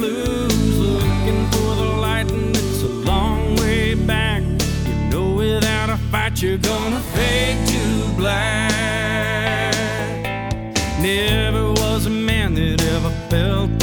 blues, looking for the light, and it's a long way back. You know without a fight you're gonna fade to black. Never was a man that ever felt